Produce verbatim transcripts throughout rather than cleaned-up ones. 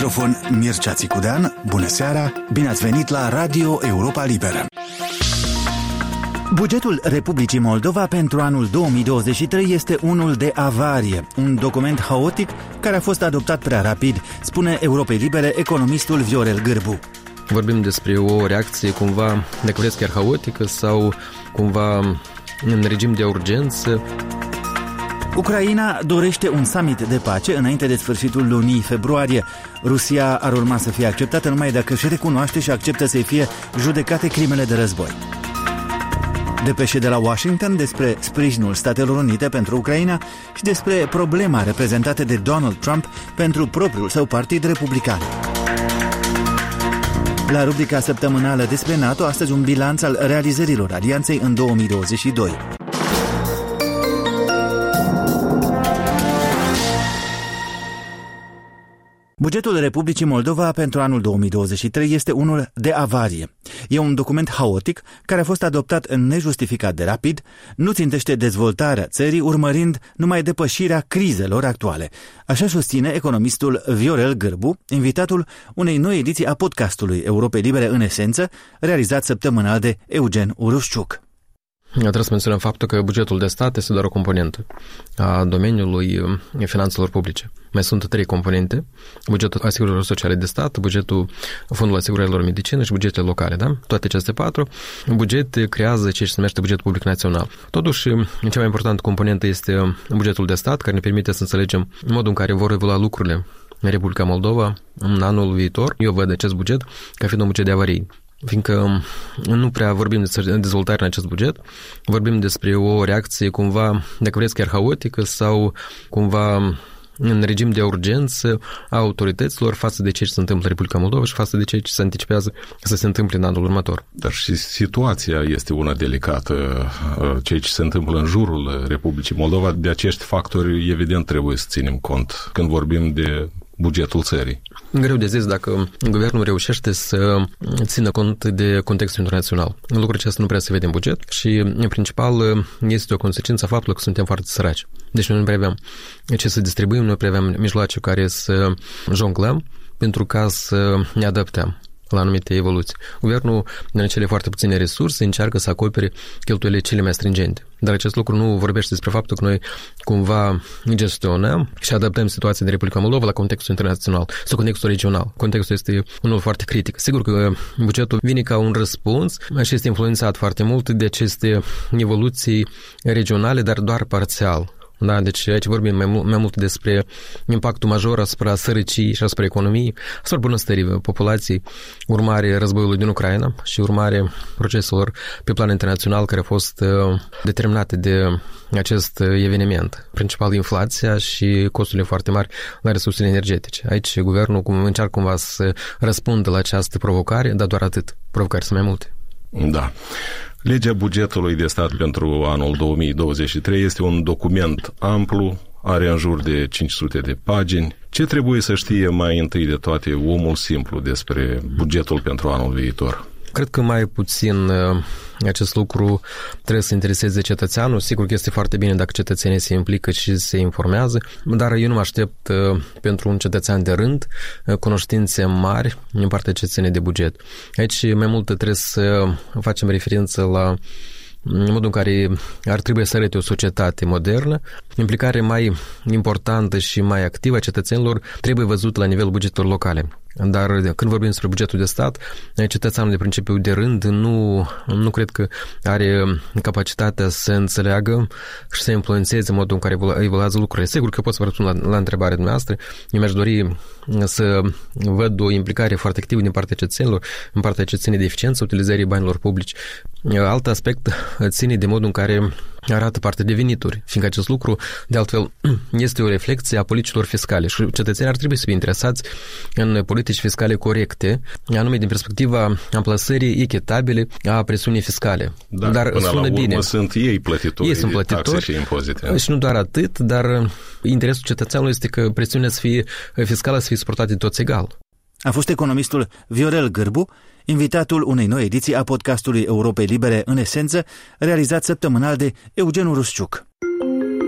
microfon Mircea Țicudean. Bună seara, bine ați venit la Radio Europa Liberă. Bugetul Republicii Moldova pentru anul două mii douăzeci și trei este unul de avarie, un document haotic care a fost adoptat prea rapid, spune Europei Libere economistul Viorel Gârbu. Vorbim despre o reacție cumva, dacă vreți, chiar haotică sau cumva în regim de urgență. Ucraina dorește un summit de pace înainte de sfârșitul lunii februarie. Rusia ar urma să fie acceptată numai dacă își recunoaște și acceptă să-i fie judecate crimele de război. Depeșe de la Washington despre sprijinul Statelor Unite pentru Ucraina și despre problema reprezentată de Donald Trump pentru propriul său partid republican. La rubrica săptămânală despre NATO, astăzi un bilanț al realizărilor alianței în două mii douăzeci și doi. Bugetul Republicii Moldova pentru anul două mii douăzeci și trei este unul de avarie. E un document haotic care a fost adoptat nejustificat de rapid, nu țintește dezvoltarea țării, urmărind numai depășirea crizelor actuale. Așa susține economistul Viorel Gârbu, invitatul unei noi ediții a podcastului Europei Libere în esență, realizat săptămânal de Eugen Urușciuc. Trebuie să menționăm faptul că bugetul de stat este doar o componentă a domeniului finanțelor publice. Mai sunt trei componente: bugetul asigurărilor sociale de stat, bugetul fondului asigurărilor medicină și bugetele locale. Da? Toate aceste patru bugete creează ce se numește bugetul public național. Totuși, cea mai importantă componentă este bugetul de stat, care ne permite să înțelegem modul în care vor evolua lucrurile în Republica Moldova în anul viitor. Eu văd acest buget ca fiind un buget de avarii, fiindcă nu prea vorbim despre dezvoltare în acest buget, vorbim despre o reacție cumva, dacă vreți, chiar haotică sau cumva în regim de urgență a autorităților față de ce se întâmplă în Republica Moldova și față de ce se anticipează să se întâmple în anul următor. Dar și situația este una delicată, ceea ce se întâmplă în jurul Republicii Moldova. De acești factori, evident, trebuie să ținem cont când vorbim de bugetul țării. Greu de zis dacă guvernul reușește să țină cont de contextul internațional. Lucrul acesta nu prea se vede în buget și, în principal, este o consecință a faptului că suntem foarte săraci. Deci noi nu prea avem ce să distribuim, nu prea avem mijloace care să jonglăm pentru ca să ne adaptăm la anumite evoluții. Guvernul, în cele foarte puține resurse, încearcă să acopere cheltuielile cele mai stringente. Dar acest lucru nu vorbește despre faptul că noi cumva gestionăm și adaptăm situația din Republica Moldova la contextul internațional sau contextul regional. Contextul este unul foarte critic. Sigur că bugetul vine ca un răspuns și este influențat foarte mult de aceste evoluții regionale, dar doar parțial. Da, deci aici vorbim mai mult, mai mult despre impactul major asupra sărăciei și asupra economiei, asupra bunăstării populației, urmare războiului din Ucraina și urmare proceselor pe plan internațional care au fost uh, determinate de acest eveniment. Principal inflația și costurile foarte mari la resursele energetice. Aici guvernul cum, încearcă cumva să răspundă la această provocare, dar doar atât. Provocări sunt mai multe. Da. Legea bugetului de stat pentru anul două mii douăzeci și trei este un document amplu, are în jur de cinci sute de pagini. Ce trebuie să știe mai întâi de toate omul simplu despre bugetul pentru anul viitor? Cred că mai puțin acest lucru trebuie să intereseze cetățeanul. Sigur că este foarte bine dacă cetățenii se implică și se informează, dar eu nu mă aștept pentru un cetățean de rând cunoștințe mari în partea cetățenii de buget. Aici mai mult trebuie să facem referință la modul în care ar trebui să arate o societate modernă. Implicare mai importantă și mai activă a cetățenilor trebuie văzută la nivelul bugetelor locale. Dar când vorbim despre bugetul de stat, cetățeanul de principiu de rând nu, nu cred că are capacitatea să înțeleagă și să influențeze modul în care evoluează lucrurile. Sigur că pot să vă răspund la, la întrebarea dumneavoastră. Eu mi-aș dori să văd o implicare foarte activă din partea cetățenilor, în partea cetățenii de eficiență, utilizării banilor publici. Alt aspect ține de modul în care arată partea de venituri, fiindcă acest lucru, de altfel, este o reflecție a politicilor fiscale și cetățenii ar trebui să fie interesați în politici fiscale corecte, anume din perspectiva amplasării echitabile a presiunii fiscale. Da, dar până sună la urmă bine. Sunt ei plătitori, ei sunt plătitori de taxe și impozite. Și nu doar atât, dar interesul cetățeanului este că presiunea să fie fiscală să fie suportată de toți egal. A fost economistul Viorel Gârbu, invitatul unei noi ediții a podcastului Europei Libere în esență, realizat săptămânal de Eugen Urușciuc.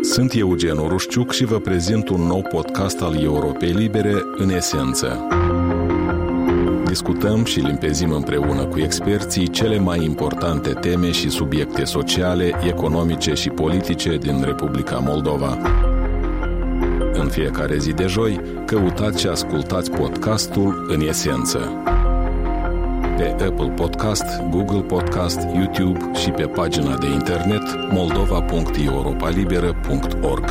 Sunt Eugen Urușciuc și vă prezint un nou podcast al Europei Libere, În Esență. Discutăm și limpezim împreună cu experții cele mai importante teme și subiecte sociale, economice și politice din Republica Moldova. În fiecare zi de joi, căutați și ascultați podcastul În Esență. Pe Apple Podcast, Google Podcast, YouTube și pe pagina de internet moldova punct europalibera punct org.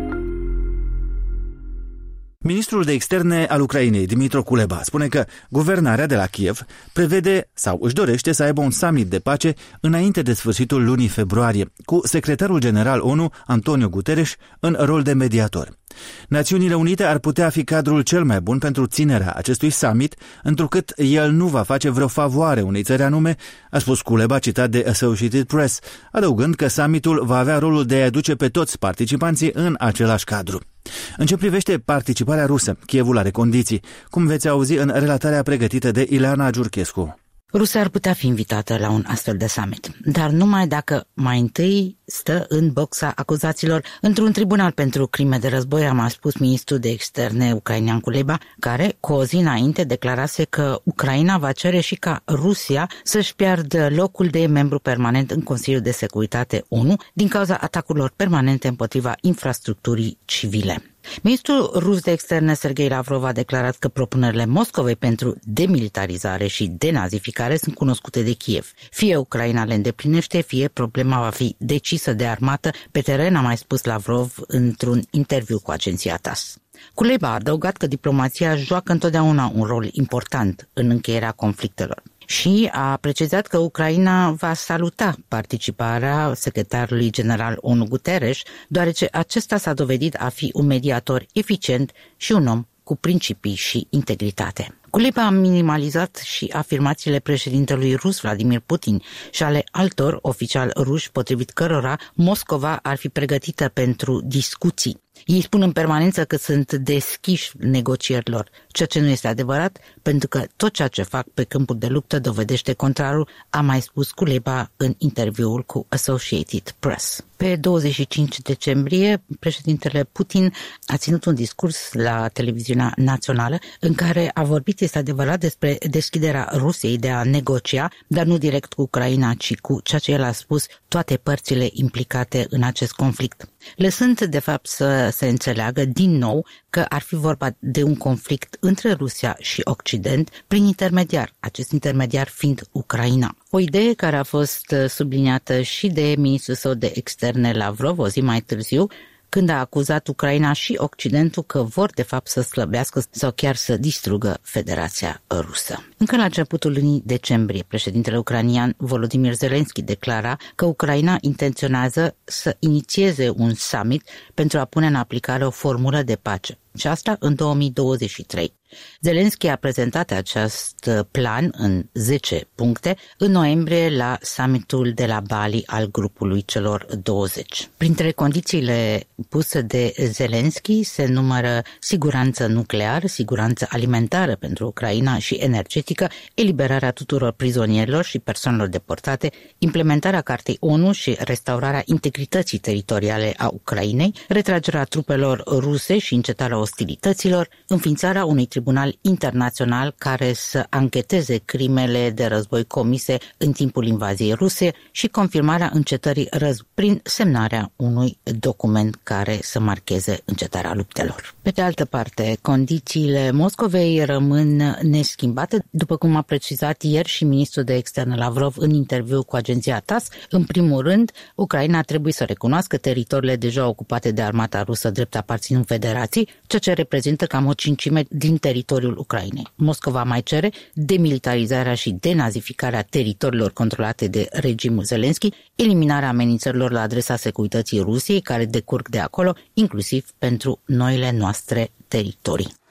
Ministrul de Externe al Ucrainei, Dmytro Kuleba, spune că guvernarea de la Kiev prevede sau își dorește să aibă un summit de pace înainte de sfârșitul lunii februarie, cu secretarul general ONU, Antonio Guterres, în rol de mediator. Națiunile Unite ar putea fi cadrul cel mai bun pentru ținerea acestui summit, întrucât el nu va face vreo favoare unei țări anume, a spus Kuleba, citat de Associated Press, adăugând că summitul va avea rolul de a aduce pe toți participanții în același cadru. În ce privește participarea rusă, Kievul are condiții, cum veți auzi în relatarea pregătită de Ileana Giurchescu. Rusia ar putea fi invitată la un astfel de summit, dar numai dacă mai întâi stă în boxa acuzaților într-un tribunal pentru crime de război, a mai spus ministrul de externe ucrainean Kuleba, care cu o zi înainte declarase că Ucraina va cere și ca Rusia să-și piardă locul de membru permanent în Consiliul de Securitate ONU din cauza atacurilor permanente împotriva infrastructurii civile. Ministrul rus de externe Sergei Lavrov a declarat că propunerile Moscovei pentru demilitarizare și denazificare sunt cunoscute de Kiev. Fie Ucraina le îndeplinește, fie problema va fi decisă de armată pe teren, a mai spus Lavrov într-un interviu cu agenția T A S S. Kuleba a adăugat că diplomația joacă întotdeauna un rol important în încheierea conflictelor și a precizat că Ucraina va saluta participarea secretarului general ONU Guterres, deoarece acesta s-a dovedit a fi un mediator eficient și un om cu principii și integritate. Kuleba a minimalizat și afirmațiile președintelui rus Vladimir Putin și ale altor oficiali ruși, potrivit cărora Moscova ar fi pregătită pentru discuții. Ei spun în permanență că sunt deschiși negocierilor, ceea ce nu este adevărat, pentru că tot ceea ce fac pe câmpul de luptă dovedește contrarul, a mai spus Kuleba în interviul cu Associated Press. Pe douăzeci și cinci decembrie, președintele Putin a ținut un discurs la televiziunea națională în care a vorbit, este adevărat, despre deschiderea Rusiei de a negocia, dar nu direct cu Ucraina, ci cu ceea ce el a spus toate părțile implicate în acest conflict. Lăsând, de fapt, să se înțeleagă din nou că ar fi vorba de un conflict între Rusia și Occident prin intermediar, acest intermediar fiind Ucraina. O idee care a fost subliniată și de ministrul său de externe Lavrov o zi mai târziu, când a acuzat Ucraina și Occidentul că vor de fapt să slăbească sau chiar să distrugă Federația Rusă. Încă la începutul lunii decembrie, președintele ucrainean Volodymyr Zelensky declara că Ucraina intenționează să inițieze un summit pentru a pune în aplicare o formulă de pace, și asta în două mii douăzeci și trei. Zelensky a prezentat acest plan în zece puncte în noiembrie la summitul de la Bali al grupului celor douăzeci. Printre condițiile puse de Zelensky se numără siguranță nucleară, siguranță alimentară pentru Ucraina și energetică, eliberarea tuturor prizonierilor și persoanelor deportate, implementarea Cartei ONU și restaurarea integrității teritoriale a Ucrainei, retragerea trupelor ruse și încetarea ostilităților, înființarea unui tribunal internațional care să ancheteze crimele de război comise în timpul invaziei ruse și confirmarea încetării război prin semnarea unui document care să marcheze încetarea luptelor. Pe de altă parte, condițiile Moscovei rămân neschimbate, după cum a precizat ieri și ministrul de externe Lavrov în interviu cu agenția T A S S. În primul rând, Ucraina trebuie să recunoască teritoriile deja ocupate de armata rusă drept aparținând Federației, ceea ce reprezintă cam o cincime din teritoriul Ucrainei. Moscova mai cere demilitarizarea și denazificarea teritoriilor controlate de regimul Zelensky, eliminarea amenințărilor la adresa securității Rusiei care decurg de acolo, inclusiv pentru noile noastre teritorii.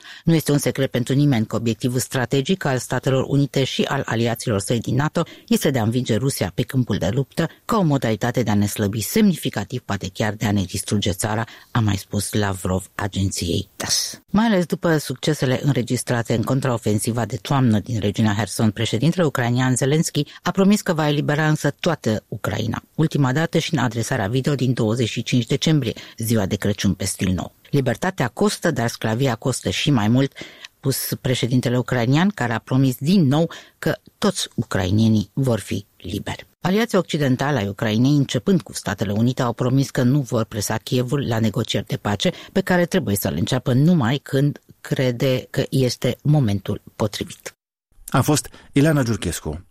Nu este un secret pentru nimeni că obiectivul strategic al Statelor Unite și al aliaților săi din NATO este de a învinge Rusia pe câmpul de luptă ca o modalitate de a ne slăbi semnificativ, poate chiar de a ne distruge țara, a mai spus Lavrov agenției T A S S. Mai ales după succesele înregistrate în contraofensiva de toamnă din regiunea Herson, președintele ucrainean Zelensky a promis că va elibera însă toată Ucraina, ultima dată și în adresarea video din douăzeci și cinci decembrie, ziua de Crăciun pe stil nou. Libertatea costă, dar sclavia costă și mai mult, pus președintele ucrainean, care a promis din nou că toți ucrainienii vor fi liberi. Aliații occidentali ai Ucrainei, începând cu Statele Unite, au promis că nu vor presa Kievul la negocieri de pace, pe care trebuie să le înceapă numai când crede că este momentul potrivit. A fost Ileana Giurchescu.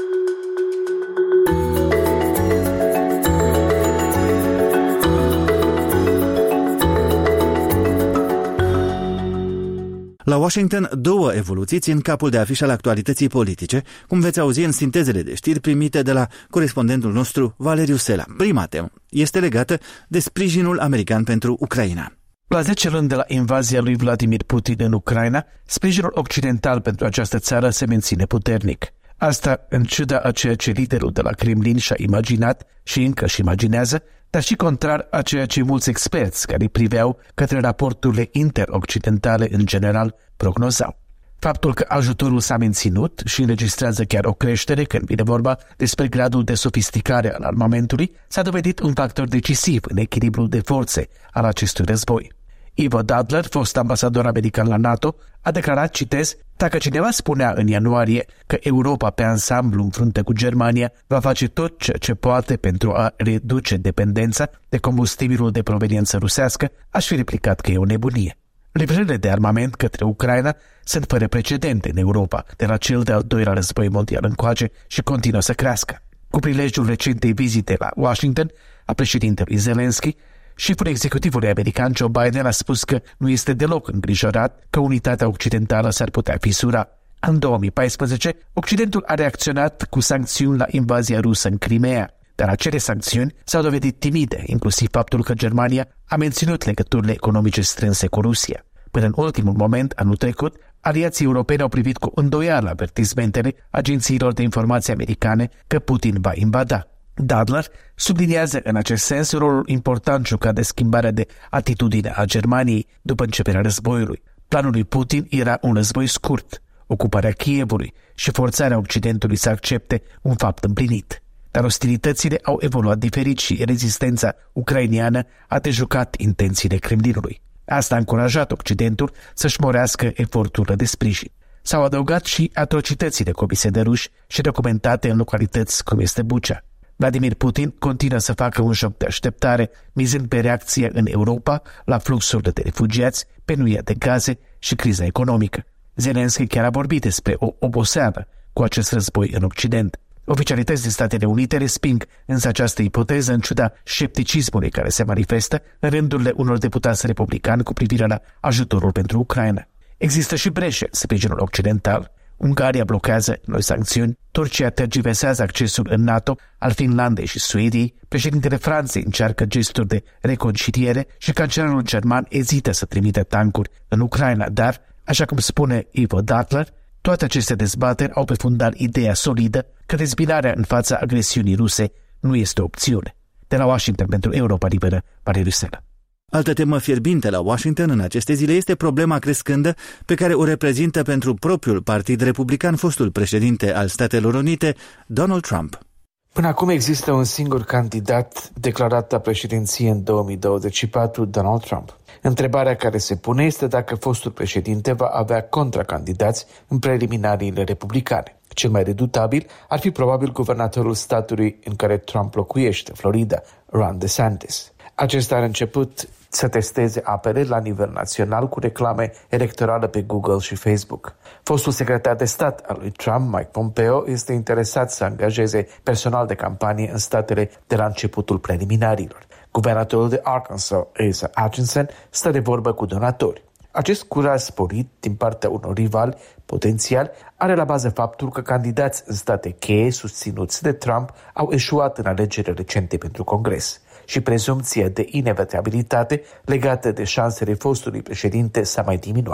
La Washington, două evoluții țin capul de afiș al actualității politice, cum veți auzi în sintezele de știri primite de la corespondentul nostru Valeriu Sela. Prima temă este legată de sprijinul american pentru Ucraina. La zece luni de la invazia lui Vladimir Putin în Ucraina, sprijinul occidental pentru această țară se menține puternic. Asta în ciuda a ceea ce liderul de la Kremlin și-a imaginat și încă și imaginează, dar și contrar a ceea ce mulți experți care priveau către raporturile interoccidentale în general prognozau. Faptul că ajutorul s-a menținut și înregistrează chiar o creștere când vine vorba despre gradul de sofisticare al armamentului s-a dovedit un factor decisiv în echilibrul de forțe al acestui război. Ivo Dadler, fost ambasador american la NATO, a declarat, citez, dacă cineva spunea în ianuarie că Europa pe ansamblu în frunte cu Germania va face tot ceea ce poate pentru a reduce dependența de combustibilul de proveniență rusească, aș fi replicat că e o nebunie. Livrările de armament către Ucraina sunt fără precedente în Europa de la cel de-al doilea război mondial încoace și continuă să crească. Cu prilejul recentei vizite la Washington a președintelui Zelensky, șeful executivului american Joe Biden a spus că nu este deloc îngrijorat că unitatea occidentală s-ar putea fisura. În două mii paisprezece, Occidentul a reacționat cu sancțiuni la invazia rusă în Crimea, dar acele sancțiuni s-au dovedit timide, inclusiv faptul că Germania a menținut legăturile economice strânse cu Rusia. Până în ultimul moment, anul trecut, aliații europeni au privit cu îndoială avertismentele agențiilor de informații americane că Putin va invada. Dadler subliniază în acest sens rolul important jucat de schimbarea de atitudine a Germaniei după începerea războiului. Planul lui Putin era un război scurt, ocuparea Kievului și forțarea Occidentului să accepte un fapt împlinit. Dar ostilitățile au evoluat diferit și rezistența ucrainiană a dejucat intențiile Kremlinului. Asta a încurajat Occidentul să-și morească eforturile de sprijin. S-au adăugat și atrocitățile comise de ruși și documentate în localități cum este Bucha. Vladimir Putin continuă să facă un joc de așteptare, mizând pe reacție în Europa la fluxurile de refugiați, penuria de gaze și criza economică. Zelensky chiar a vorbit despre o oboseală cu acest război în Occident. Oficialități din Statele Unite resping însă această ipoteză în ciuda scepticismului care se manifestă în rândurile unor deputați republicani cu privire la ajutorul pentru Ucraina. Există și breșe în sprijinul occidental. Ungaria blochează noi sancțiuni, Turcia tergiversează accesul în NATO al Finlandei și Suediei, președintele Franței încearcă gesturi de reconciliere și cancelarul german ezită să trimite tancuri în Ucraina, dar, așa cum spune Ivo Dadler, toate aceste dezbateri au pe fundal ideea solidă că dezbinarea în fața agresiunii ruse nu este o opțiune. De la Washington pentru Europa Liberă, Valeriu Sela. Altă temă fierbinte la Washington în aceste zile este problema crescândă pe care o reprezintă pentru propriul partid republican fostul președinte al Statelor Unite, Donald Trump. Până acum există un singur candidat declarat la președinție în două mii douăzeci și patru, Donald Trump. Întrebarea care se pune este dacă fostul președinte va avea contracandidați în preliminariile republicane. Cel mai redutabil ar fi probabil guvernatorul statului în care Trump locuiește, Florida, Ron DeSantis. Acesta a început să testeze apele la nivel național cu reclame electorale pe Google și Facebook. Fostul secretar de stat al lui Trump, Mike Pompeo, este interesat să angajeze personal de campanie în statele de la începutul preliminarilor. Guvernatorul de Arkansas, Asa Hutchinson, stă de vorbă cu donatori. Acest curaj sporit din partea unor rivali potențiali are la bază faptul că candidați în state cheie susținuți de Trump au eșuat în alegerile recente pentru Congres și prezumția de inevitabilitate legată de șansele fostului președinte s-a mai diminuat.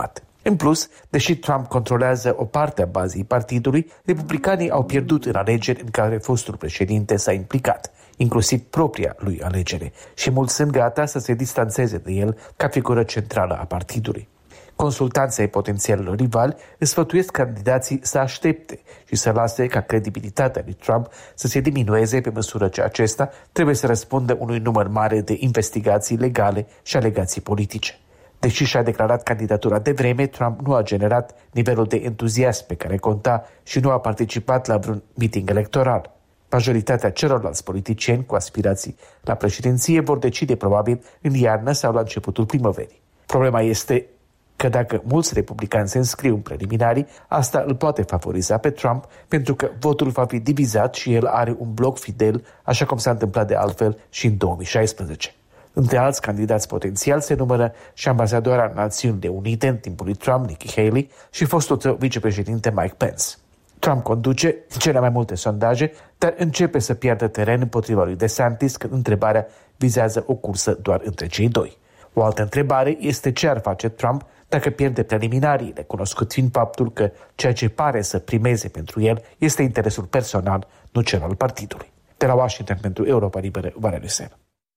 În plus, deși Trump controlează o parte a bazei partidului, republicanii au pierdut în alegeri în care fostul președinte s-a implicat, inclusiv propria lui alegere, și mulți sunt gata să se distanțeze de el ca figură centrală a partidului. Consultanții ai potențialilor rivali îți sfătuiesc candidații să aștepte și să lase ca credibilitatea lui Trump să se diminueze pe măsură ce acesta trebuie să răspundă unui număr mare de investigații legale și alegații politice. Deși și-a declarat candidatura de vreme, Trump nu a generat nivelul de entuziasm pe care conta și nu a participat la vreun meeting electoral. Majoritatea celorlalți politicieni cu aspirații la președinție vor decide probabil în iarnă sau la începutul primăverii. Problema este că dacă mulți republicani se înscriu în preliminarii, asta îl poate favoriza pe Trump, pentru că votul va fi divizat și el are un bloc fidel, așa cum s-a întâmplat de altfel și în două mii șaisprezece. Între alți candidați potențiali se numără și ambasadoarea Națiunile Unite în timpul lui Trump, Nikki Haley, și fostul său vicepreședinte Mike Pence. Trump conduce cele mai multe sondaje, dar începe să piardă teren împotriva lui DeSantis când întrebarea vizează o cursă doar între cei doi. O altă întrebare este ce ar face Trump dacă pierde preliminariile, cunoscut fiind faptul că ceea ce pare să primeze pentru el este interesul personal, nu cel al partidului. De la Washington pentru Europa Liberă, Valeriu Sen.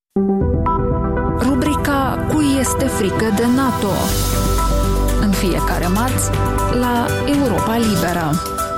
Rubrica Cui este frică de NATO? În fiecare marți la Europa Liberă.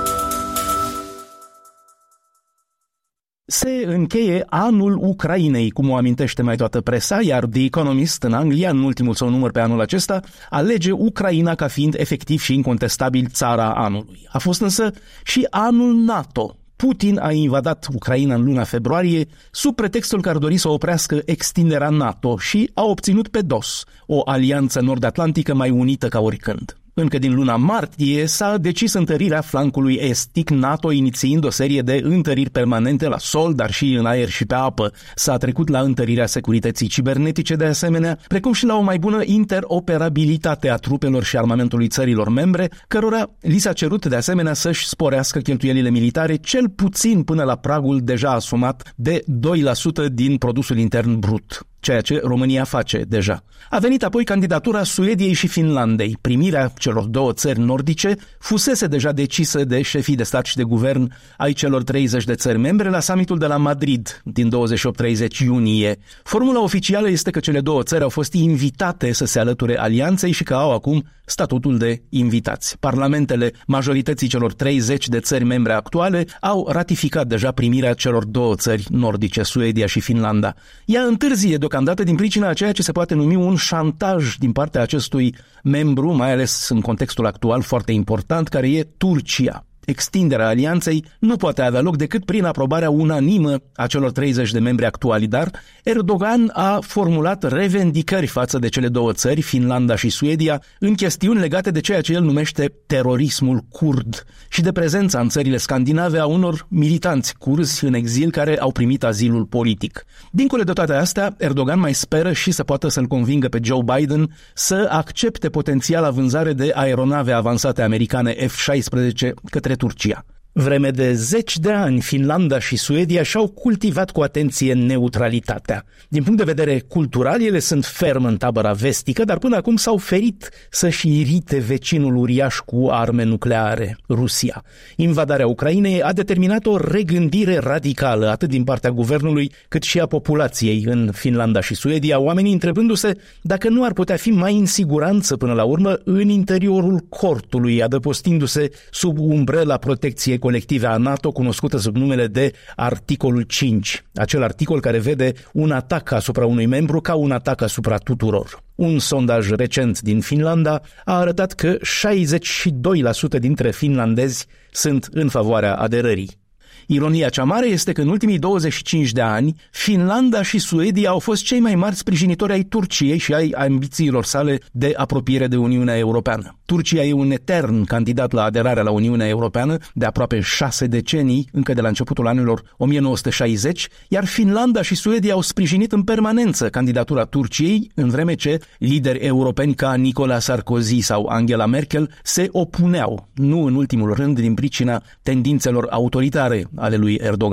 Se încheie anul Ucrainei, cum o amintește mai toată presa, iar The Economist în Anglia, în ultimul său număr pe anul acesta, alege Ucraina ca fiind efectiv și incontestabil țara anului. A fost însă și anul NATO. Putin a invadat Ucraina în luna februarie sub pretextul că ar dori să oprească extinderea NATO și a obținut pe dos o alianță nord-atlantică mai unită ca oricând. Încă din luna martie s-a decis întărirea flancului estic NATO, inițiind o serie de întăriri permanente la sol, dar și în aer și pe apă. S-a trecut la întărirea securității cibernetice de asemenea, precum și la o mai bună interoperabilitate a trupelor și armamentului țărilor membre, cărora li s-a cerut de asemenea să-și sporească cheltuielile militare cel puțin până la pragul deja asumat de doi la sută din produsul intern brut, ceea ce România face deja. A venit apoi candidatura Suediei și Finlandei. Primirea celor două țări nordice fusese deja decisă de șefii de stat și de guvern ai celor treizeci de țări membre la summitul de la Madrid din douăzeci și opt treizeci iunie. Formula oficială este că cele două țări au fost invitate să se alăture alianței și că au acum statutul de invitați. Parlamentele majorității celor treizeci de țări membre actuale au ratificat deja primirea celor două țări nordice, Suedia și Finlanda. Ea întârzie deocamdată din pricina a ceea ce se poate numi un șantaj din partea acestui membru, mai ales în contextul actual foarte important, care e Turcia. Extinderea alianței nu poate avea loc decât prin aprobarea unanimă a celor treizeci de membri actuali, dar Erdogan a formulat revendicări față de cele două țări, Finlanda și Suedia, în chestiuni legate de ceea ce el numește terorismul curd și de prezența în țările scandinave a unor militanți curzi în exil care au primit azilul politic. Dincolo de toate astea, Erdogan mai speră și să poată să-l convingă pe Joe Biden să accepte potențiala vânzare de aeronave avansate americane F șaisprezece către Turcia. Vreme de zeci de ani, Finlanda și Suedia și-au cultivat cu atenție neutralitatea. Din punct de vedere cultural, ele sunt ferm în tabăra vestică, dar până acum s-au ferit să-și irite vecinul uriaș cu arme nucleare, Rusia. Invadarea Ucrainei a determinat o regândire radicală, atât din partea guvernului, cât și a populației în Finlanda și Suedia, oamenii întrebându-se dacă nu ar putea fi mai în siguranță până la urmă în interiorul cortului, adăpostindu-se sub umbrela protecției colective a NATO, cunoscută sub numele de articolul cinci, acel articol care vede un atac asupra unui membru ca un atac asupra tuturor. Un sondaj recent din Finlanda a arătat că șaizeci și doi la sută dintre finlandezi sunt în favoarea aderării. Ironia cea mare este că în ultimii douăzeci și cinci de ani, Finlanda și Suedia au fost cei mai mari sprijinitori ai Turciei și ai ambițiilor sale de apropiere de Uniunea Europeană. Turcia e un etern candidat la aderarea la Uniunea Europeană de aproape șase decenii, încă de la începutul anilor o mie nouă sute șaizeci, iar Finlanda și Suedia au sprijinit în permanență candidatura Turciei, în vreme ce lideri europeni ca Nicolas Sarkozy sau Angela Merkel se opuneau, nu în ultimul rând din pricina tendințelor autoritare ale lui Erdogan.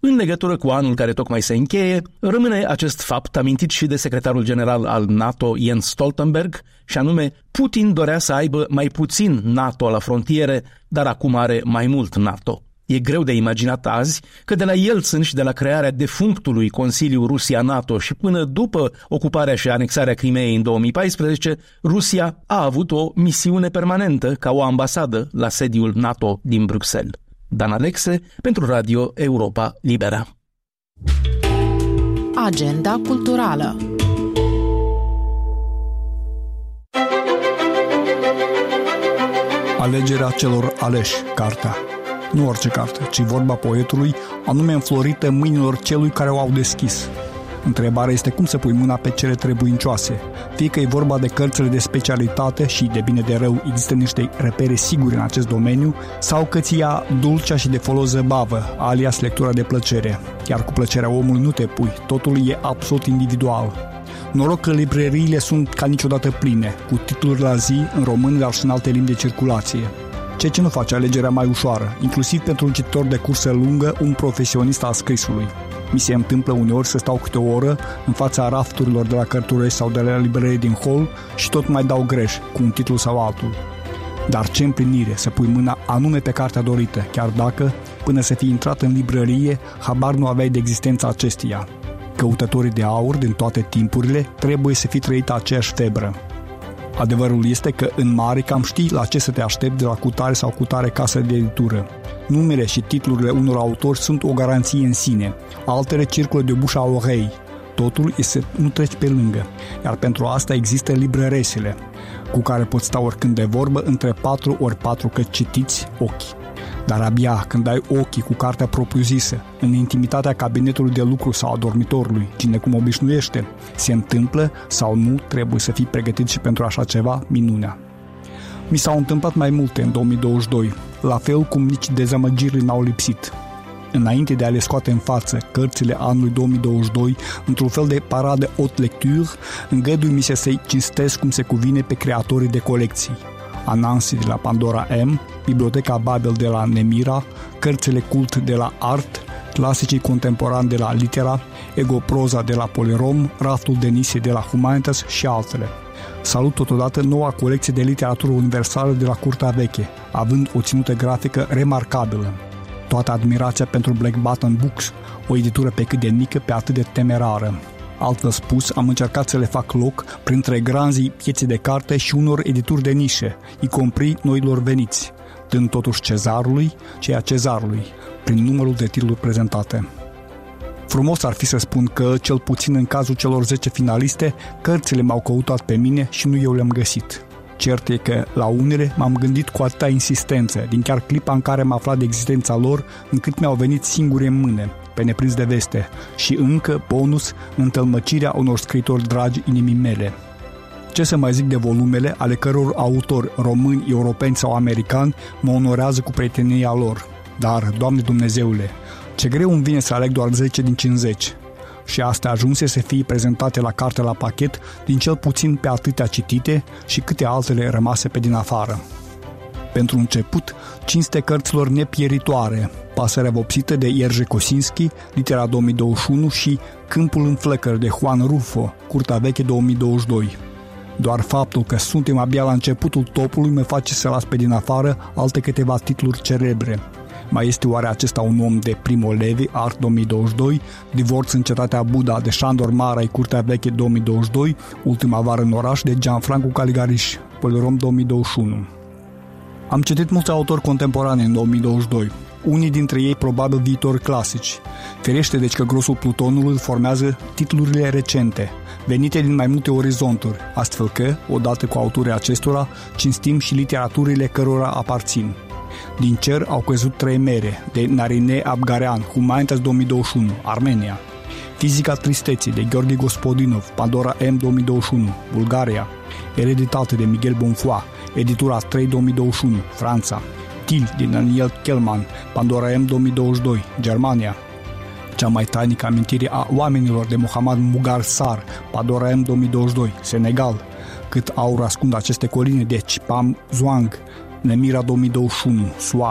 În legătură cu anul care tocmai se încheie, rămâne acest fapt amintit și de secretarul general al NATO, Jens Stoltenberg, și anume, Putin dorea să aibă mai puțin NATO la frontiere, dar acum are mai mult NATO. E greu de imaginat azi că de la Yeltsin și de la crearea defunctului Consiliu Rusia-NATO și până după ocuparea și anexarea Crimeei în două mii paisprezece, Rusia a avut o misiune permanentă ca o ambasadă la sediul NATO din Bruxelles. Dan Alexe, pentru Radio Europa Liberă. Agenda culturală. Alegerea celor aleși, cartea. Nu orice carte, ci vorba poetului, anume înflorită mâinilor celui care o au deschis. Întrebarea este cum să pui mâna pe cele trebuincioase. Fie că e vorba de cărțile de specialitate și, de bine de rău, există niște repere sigure în acest domeniu, sau că ți ia dulcea și de folos zăbavă, alias lectura de plăcere. Iar cu plăcerea omului nu te pui, totul e absolut individual. Noroc că librăriile sunt ca niciodată pline, cu titluri la zi în român, dar și în alte limbi de circulație. Ceea ce nu face alegerea mai ușoară, inclusiv pentru un cititor de cursă lungă, un profesionist al scrisului. Mi se întâmplă uneori să stau câte o oră în fața rafturilor de la cărturești sau de la librării din hol și tot mai dau greș cu un titlu sau altul. Dar ce împlinire să pui mâna anume pe cartea dorită, chiar dacă, până să fii intrat în librărie, habar nu aveai de existența acesteia. Căutătorii de aur din toate timpurile trebuie să fi trăit aceeași febră. Adevărul este că în mare cam știi la ce să te aștepți de la cutare sau cutare casă de editură. Numele și titlurile unor autori sunt o garanție în sine, altele circulă de bușa orei. Totul este să nu treci pe lângă, iar pentru asta există librăresele, cu care poți sta oricând de vorbă între patru ori patru că citiți ochii. Dar abia când ai ochii cu cartea propriu-zisă, în intimitatea cabinetului de lucru sau a dormitorului, cine cum obișnuiește, se întâmplă sau nu, trebuie să fii pregătit și pentru așa ceva, minunea. Mi s-au întâmplat mai multe în două mii douăzeci și doi, la fel cum nici dezamăgirile n-au lipsit. Înainte de a le scoate în față cărțile anului două mii douăzeci și doi, într-un fel de paradă haute lecture, îngădui-mi se să-i cinstesc cum se cuvine pe creatorii de colecții. Anansi de la Pandora M, Biblioteca Babel de la Nemira, cărțile cult de la Art, clasicii contemporani de la Litera, Egoproza de la Polirom, Raftul Denisie de la Humanitas și altele. Salut totodată noua colecție de literatură universală de la Curtea Veche, având o ținută grafică remarcabilă. Toată admirația pentru Black Button Books, o editură pe cât de mică, pe atât de temerară. Altfel spus, am încercat să le fac loc printre granzii pieței de carte și unor edituri de nișe, y compris noilor veniți, dând totuși cezarului ceea cezarului, prin numărul de titluri prezentate. Frumos ar fi să spun că, cel puțin în cazul celor zece finaliste, cărțile m-au căutat pe mine și nu eu le-am găsit. Cert e că, la unele, m-am gândit cu atâta insistență, din chiar clipa în care am aflat de existența lor, încât mi-au venit singure în mână, pe neprins de veste, și încă, bonus, întâlmăcirea unor scriitori dragi inimii mele. Ce să mai zic de volumele ale căror autori români, europeni sau americani mă onorează cu prietenia lor. Dar, Doamne Dumnezeule, ce greu îmi vine să aleg doar zece din cincizeci. Și astea ajunse să fie prezentate la carte la pachet din cel puțin pe atâtea citite și câte altele rămase pe din afară. Pentru început, cinste cărților nepieritoare, Pasărea vopsită de Jerzy Kosinski, Litera două mii douăzeci și unu și Câmpul în flăcări de Juan Rulfo, Curtea Veche două mii douăzeci și doi. Doar faptul că suntem abia la începutul topului mă face să las pe din afară alte câteva titluri celebre. Mai este oare acesta un om de Primo Levi, Art două mii douăzeci și doi, Divorț în cetatea Buda de Șandor Marai, Curtea Veche două mii douăzeci și doi, Ultima vară în oraș de Gianfranco Caligariș, Polirom două mii douăzeci și unu. Am citit mulți autori contemporane în două mii douăzeci și doi, unii dintre ei probabil viitori clasici. Ferește deci că grosul plutonului îl formează titlurile recente, venite din mai multe orizonturi, astfel că, odată cu autorii acestora, cinstim și literaturile cărora aparțin. Din cer au căzut trei mere, de Narine Abgarean, Humanitas două mii douăzeci și unu, Armenia. Fizica tristeții, de Gheorghe Gospodinov, Pandora M două mii douăzeci și unu, Bulgaria. Ereditate, de Miguel Bonfoy, Editura trei două mii douăzeci și unu, Franța. Til, de Daniel Kellman, Pandora M două mii douăzeci și doi, Germania. Cea mai tainică amintire a oamenilor, de Mohammad Mugar Sar, Pandora M două mii douăzeci și doi, Senegal. Cât aur ascund aceste coline, de Chipam Zhuang, Nemira două mii douăzeci și unu, S U A.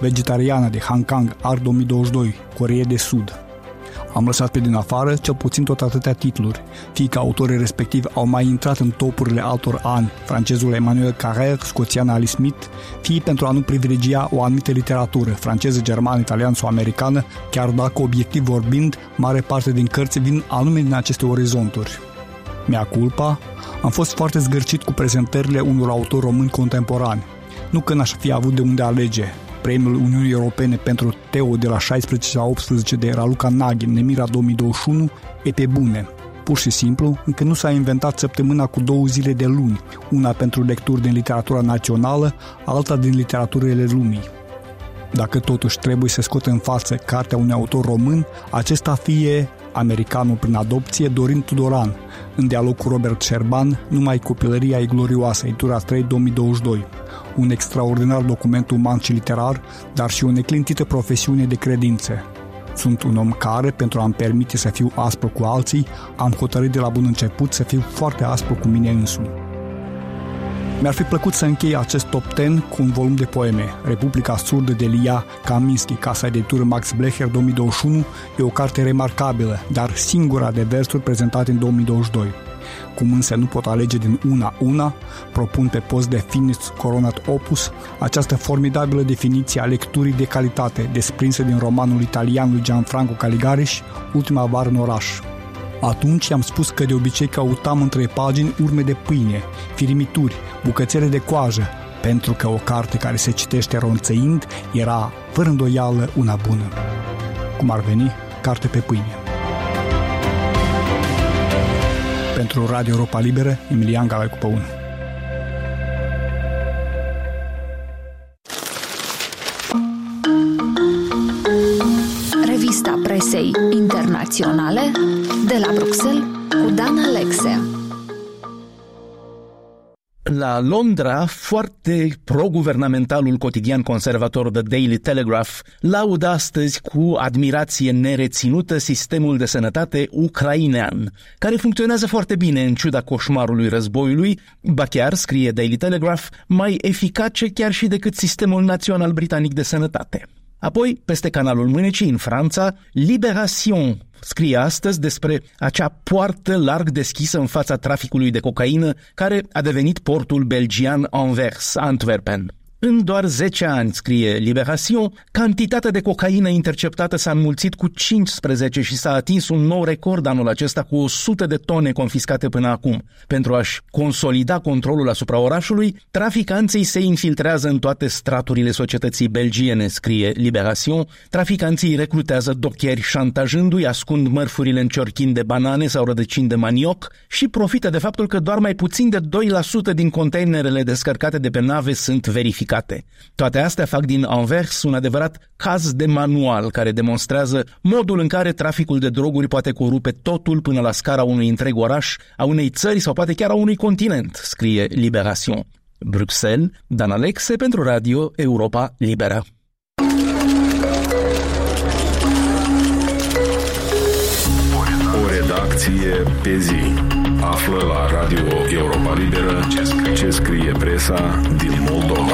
Vegetariana de Hong Kong Art două mii douăzeci și doi, Coreea de Sud. Am lăsat pe din afară cel puțin tot atâtea titluri, fie că autorii respectivi au mai intrat în topurile altor ani, francezul Emmanuel Carrère, scoțian Ali Smith, fie pentru a nu privilegia o anumită literatură, franceză, germană, italiană sau americană, chiar dacă, obiectiv vorbind, mare parte din cărți vin anume din aceste orizonturi. Mea culpa, am fost foarte zgârcit cu prezentările unor autori români contemporani. Nu că n-aș fi avut de unde alege. Premiul Uniunii Europene pentru Teo de la șaisprezece la optsprezece de Raluca Naghin, Nemira două mii douăzeci și unu, e pe bune. Pur și simplu, încă nu s-a inventat săptămâna cu două zile de luni, una pentru lecturi din literatura națională, alta din literaturile lumii. Dacă totuși trebuie să scot în față cartea unui autor român, acesta fie americanul prin adopție Dorin Tudoran, în dialog cu Robert Șerban, Numai copilăria e glorioasă, editura trei două mii douăzeci și doi. Un extraordinar document uman și literar, dar și o neclintită profesiune de credințe. Sunt un om care, pentru a-mi permite să fiu aspru cu alții, am hotărât de la bun început să fiu foarte aspru cu mine însumi. Mi-ar fi plăcut să închei acest top zece cu un volum de poeme. Republica surdă de Lia Kaminski, casa editură Max Blecher două mii douăzeci și unu, e o carte remarcabilă, dar singura de versuri prezentate în două mii douăzeci și doi. Cum însă nu pot alege din una una, propun pe post de finis coronat opus această formidabilă definiție a lecturii de calitate desprinsă din romanul italian lui Gianfranco Caligariș, Ultima vară în oraș. Atunci i-am spus că de obicei căutam între pagini urme de pâine, firimituri, bucățele de coajă, pentru că o carte care se citește ronțăind era, fără îndoială, una bună. Cum ar veni, carte pe pâine. Pentru Radio Europa Liberă, Emilian Galai cu Păun. Revista presei internaționale de la Bruxelles cu Dan Alexe. La Londra, foarte pro-guvernamentalul cotidian conservator The Daily Telegraph laudă astăzi cu admirație nereținută sistemul de sănătate ucrainean, care funcționează foarte bine în ciuda coșmarului războiului, ba chiar, scrie Daily Telegraph, mai eficace chiar și decât sistemul național britanic de sănătate. Apoi, peste canalul Mânecii, în Franța, Libération scrie astăzi despre acea poartă larg deschisă în fața traficului de cocaină care a devenit portul belgian Anvers, Antwerpen. În doar zece ani, scrie Libération, cantitatea de cocaină interceptată s-a înmulțit cu cincisprezece și s-a atins un nou record anul acesta cu o sută de tone confiscate până acum. Pentru a-și consolida controlul asupra orașului, traficanții se infiltrează în toate straturile societății belgiene, scrie Libération. Traficanții recrutează docheri șantajându-i, ascund mărfurile în ciorchini de banane sau rădăcini de manioc și profită de faptul că doar mai puțin de doi la sută din containerele descărcate de pe nave sunt verificate. Toate astea fac din Anvers un adevărat caz de manual care demonstrează modul în care traficul de droguri poate corupe totul până la scara unui întreg oraș, a unei țări sau poate chiar a unui continent, scrie Libération. Bruxelles, Dan Alexe pentru Radio Europa Liberă. O redacție pe zi. Află la Radio Europa Liberă ce scrie presa din Moldova.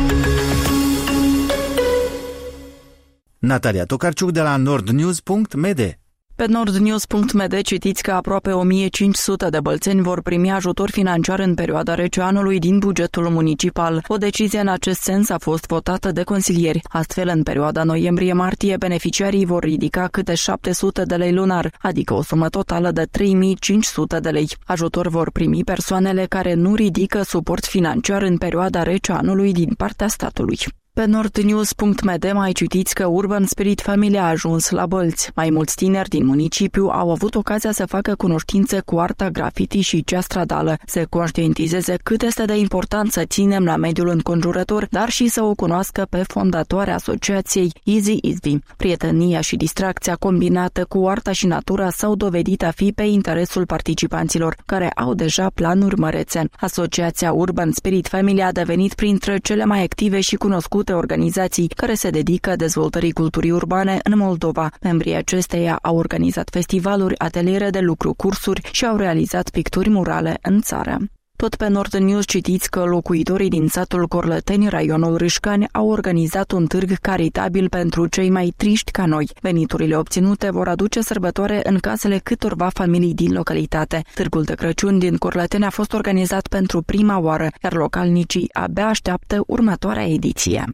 Natalia Tokarciuc de la nordnews punct m d. Pe nordnews punct m d citiți că aproape o mie cinci sute de bălțeni vor primi ajutor financiar în perioada rece anului din bugetul municipal. O decizie în acest sens a fost votată de consilieri. Astfel, în perioada noiembrie-martie, beneficiarii vor ridica câte șapte sute de lei lunar, adică o sumă totală de trei mii cinci sute de lei. Ajutor vor primi persoanele care nu ridică suport financiar în perioada rece anului din partea statului. Pe nordnews punct m d mai citiți că Urban Spirit Family a ajuns la Bălți. Mai mulți tineri din municipiu au avut ocazia să facă cunoștințe cu arta graffiti și cea stradală, să conștientizeze cât este de important să ținem la mediul înconjurător, dar și să o cunoască pe fondatoarea asociației Easy Easy. Prietenia și distracția combinată cu arta și natura s-au dovedit a fi pe interesul participanților, care au deja planuri mărețe. Asociația Urban Spirit Family a devenit printre cele mai active și cunoscute organizații care se dedică dezvoltării culturii urbane în Moldova. Membrii acesteia au organizat festivaluri, ateliere de lucru, cursuri și au realizat picturi murale în țară. Tot pe Nord News citiți că locuitorii din satul Corlăteni, raionul Râșcani, au organizat un târg caritabil pentru cei mai triști ca noi. Veniturile obținute vor aduce sărbătoare în casele câtorva familii din localitate. Târgul de Crăciun din Corlăteni a fost organizat pentru prima oară, iar localnicii abia așteaptă următoarea ediție.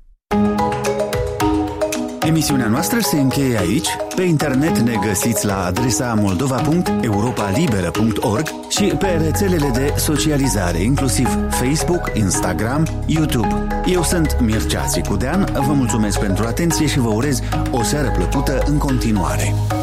Emisiunea noastră se încheie aici. Pe internet ne găsiți la adresa moldova punct europa liberă punct org și pe rețelele de socializare, inclusiv Facebook, Instagram, YouTube. Eu sunt Mircea Țicudean, vă mulțumesc pentru atenție și vă urez o seară plăcută în continuare.